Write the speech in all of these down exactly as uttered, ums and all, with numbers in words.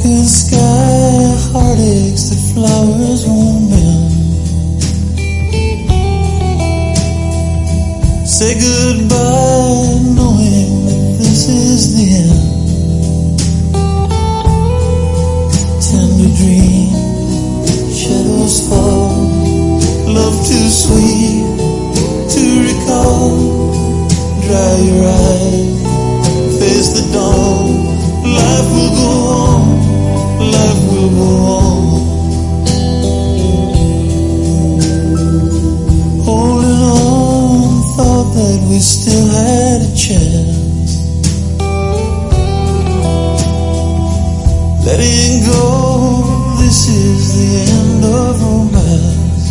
broken sky, heartaches that flowers won't mend. Say goodbye knowing that this is the end. Tender dream, shadows fall, love too sweet to recall. Dry your eyes, face the dawn. Life will go on, life will go on. Holding on, thought that we still had a chance. Letting go, this is the end of romance.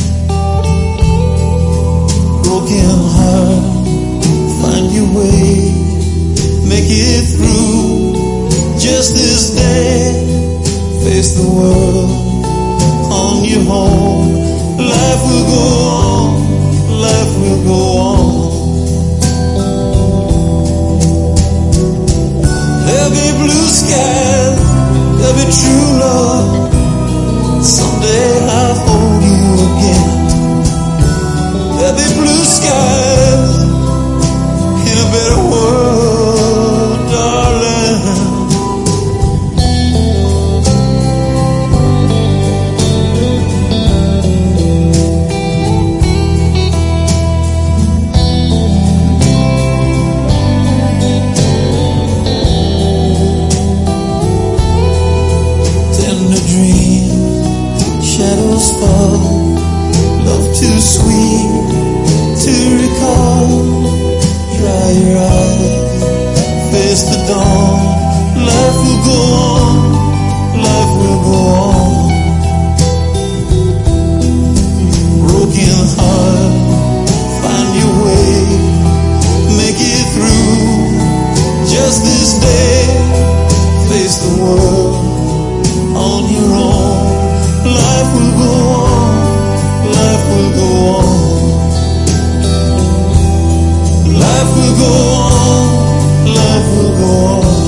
Broken heart, find your way, make it through. Just this day, face the world on your home. Life will go on, life will go on. There'll be blue skies, there'll be true love. Someday I'll hold you again. There'll be blue skies in a better world, darling. Shadows fall, love too sweet to recall. Dry your eyes, face the dawn. Life will go on, life will go on. Broken heart, find your way, make it through. Just this day, face the world on your own. Life will go on, life will go on. Life will go on, life will go on.